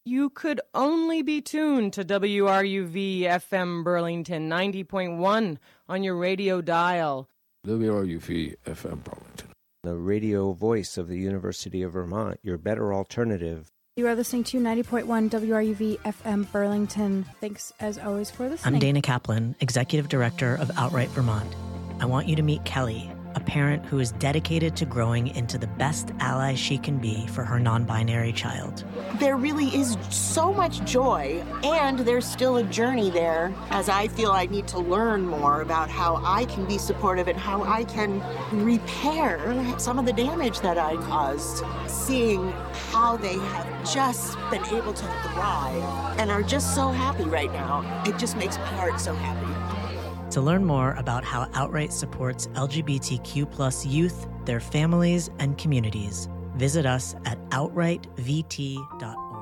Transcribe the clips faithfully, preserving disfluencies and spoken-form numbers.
You could only be tuned to W R U V F M Burlington ninety point one on your radio dial. W R U V F M Burlington. The radio voice of the University of Vermont, your better alternative. You are listening to ninety point one W R U V F M Burlington. Thanks, as always, for listening. I'm Dana Kaplan, Executive Director of Outright Vermont. I want you to meet Kelly, a parent who is dedicated to growing into the best ally she can be for her non-binary child. There really is so much joy, and there's still a journey there, as I feel I need to learn more about how I can be supportive and how I can repair some of the damage that I caused. Seeing how they have just been able to thrive and are just so happy right now, it just makes my heart so happy. To learn more about how Outright supports L G B T Q plus youth, their families, and communities, visit us at outright v t dot org.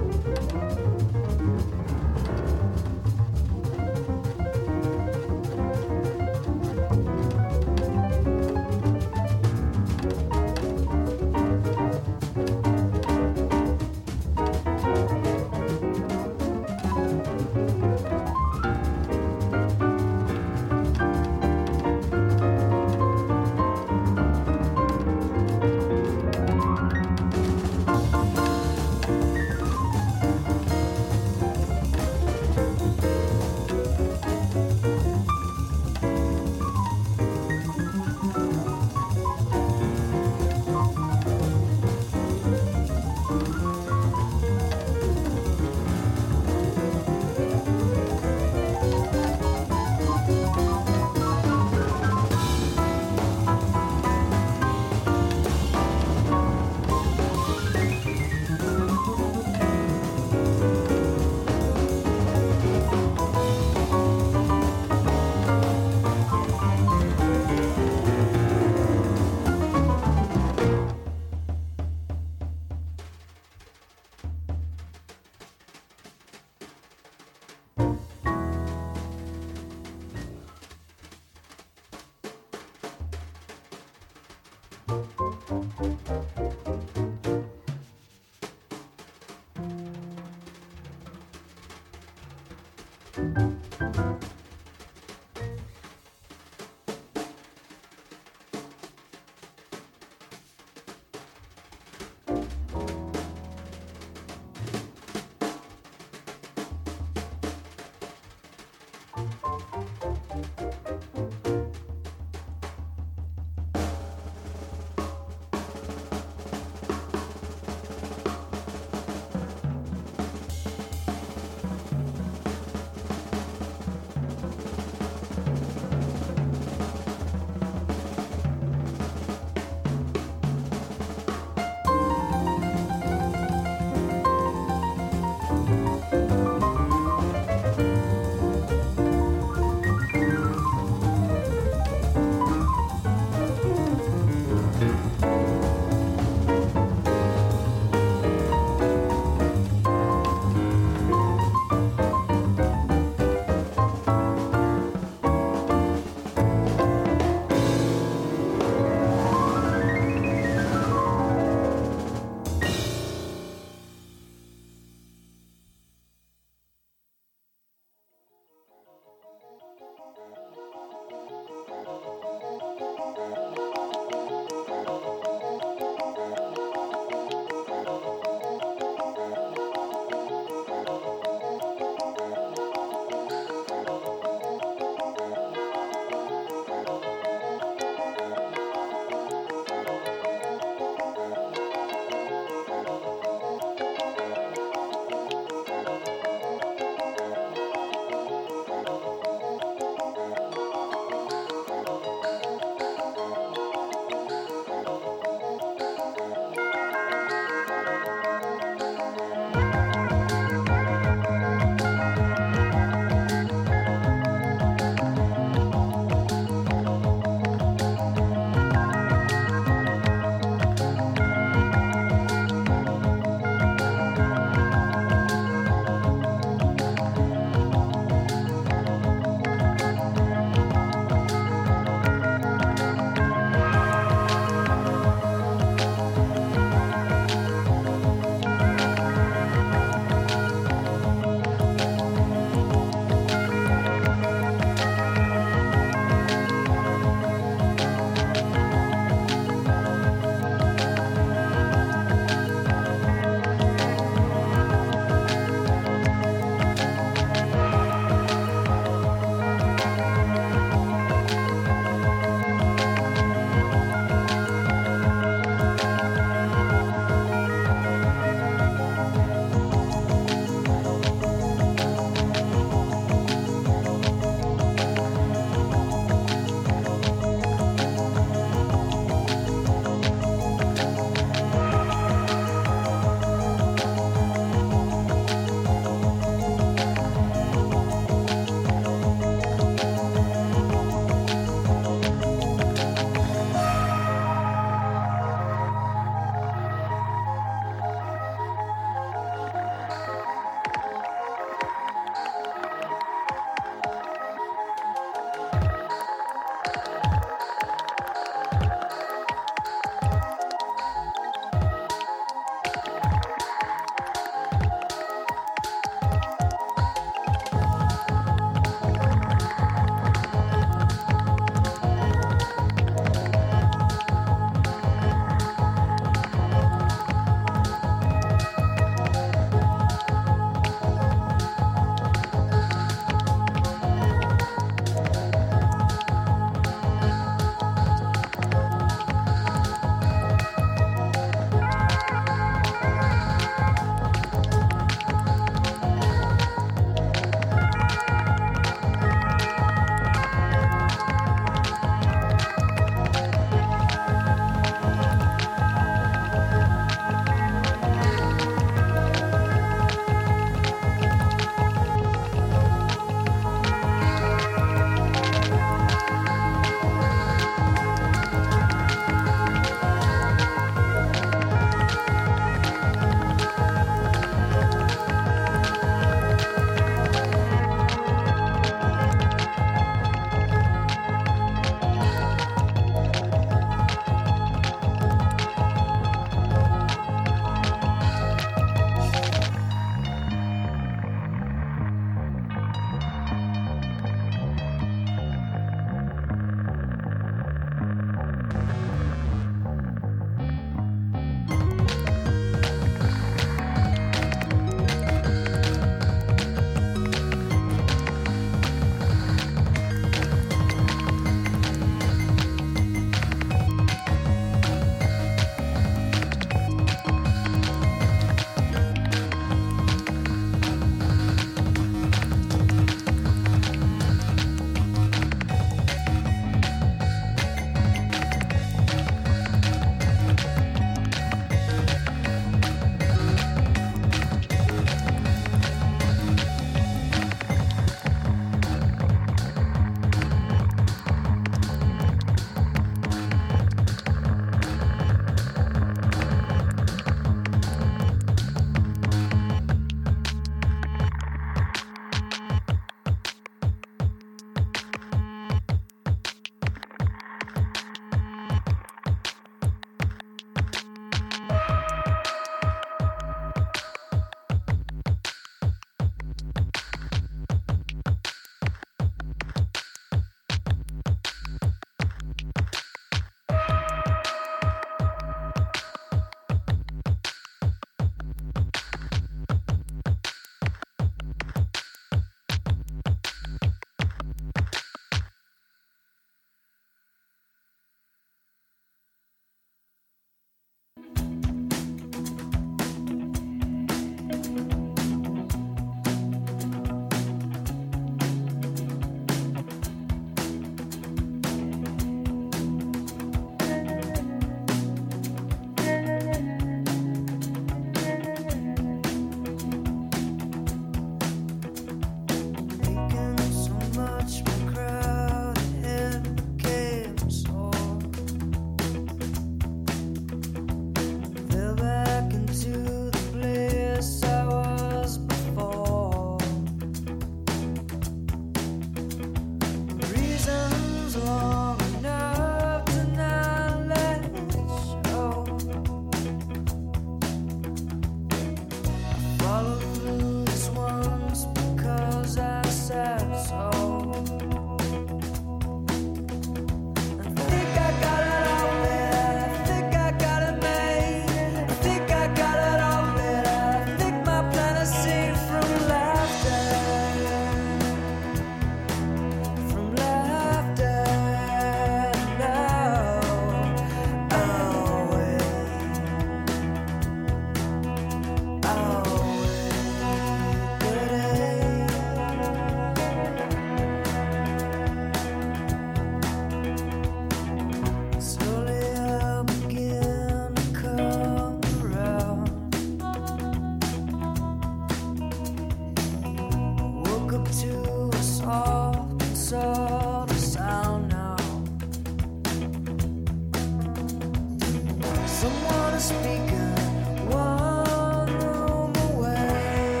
someone to speak of, one room away.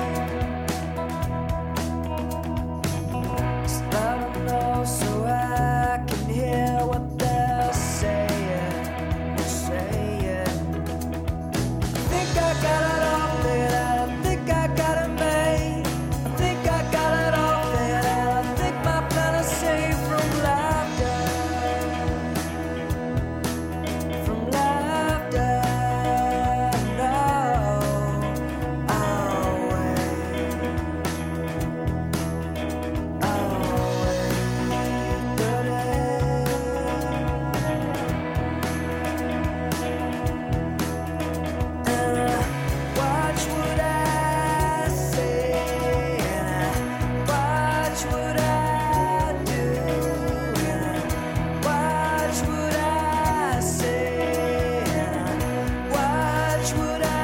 Just let them know so I can hear what they're saying, saying. I think I got it all figured out, I think I got it made. I think I got it all figured out, I think my plan is safe from laughter. From laughter, no, away, away, and I watch what I say, and I watch what I do, and I watch what I say, and I watch what I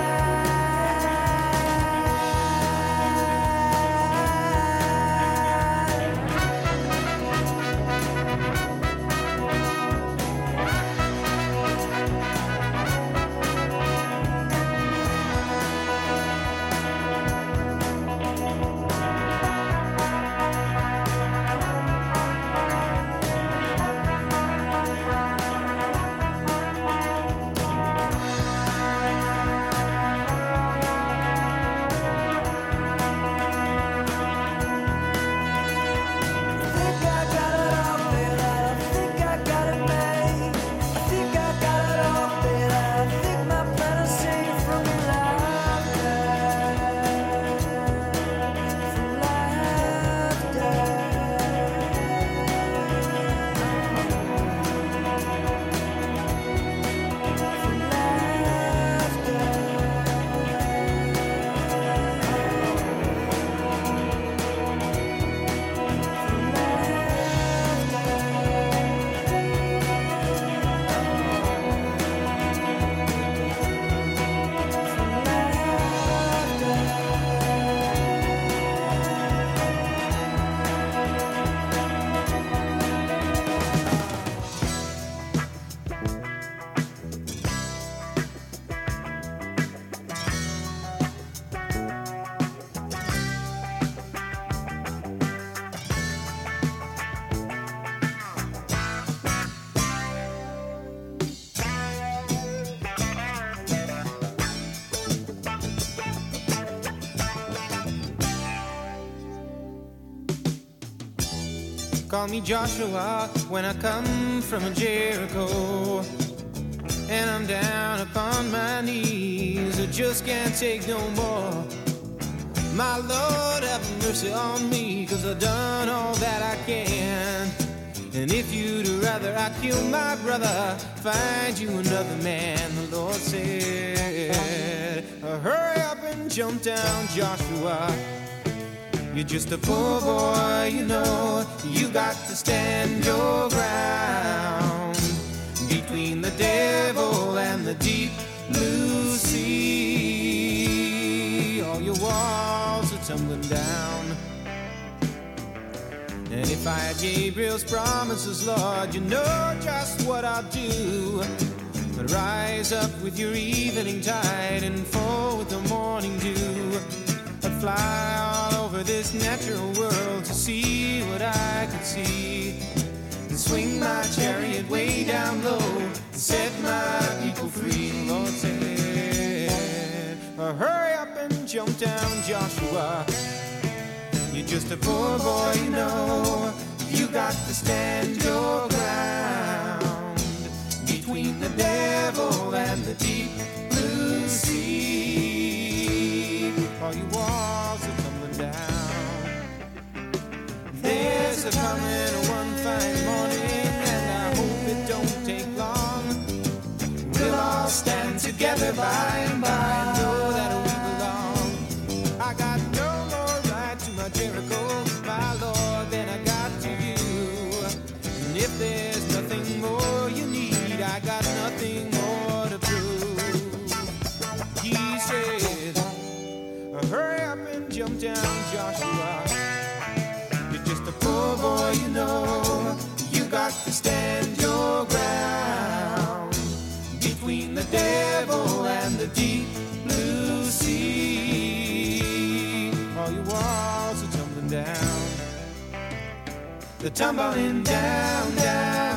think I got it all figured out, I think I got it made. I think I got it all figured out, I think my plan is safe from laughter, from laughter. Call me Joshua when I come from Jericho, and I'm down upon my knees. I just can't take no more. My Lord, have mercy on me, 'cause I've done all that I can. And if you'd rather I kill my brother, find you another man, the Lord said. Hurry up and jump down, Joshua. You're just a poor boy, you know. You got to stand your ground between the devil and the deep blue sea. All your walls are tumbling down. And if I had Gabriel's promises, Lord, you know just what I'll do. But rise up with your evening tide and fall with the morning dew. I'd fly all over this natural world to see what I could see, and swing my chariot way down low and set my people free. The Lord said, hurry up and jump down, Joshua. You're just a poor boy, you know. You got to stand your ground between the devil and the deep blue sea. All your walls are tumbling down. There's a coming one fine morning, and I hope it don't take long. We'll all stand together by and by and know that we belong. I got no more right to my Jericho, my Lord, than I got to you. And if there's nothing more you need, I got nothing more to prove. He said, hurry up and jump down, Joshua. You're just a poor boy, you know. You got to stand your ground between between the devil and the deep blue sea. All your walls are tumbling down. They're tumbling down, down.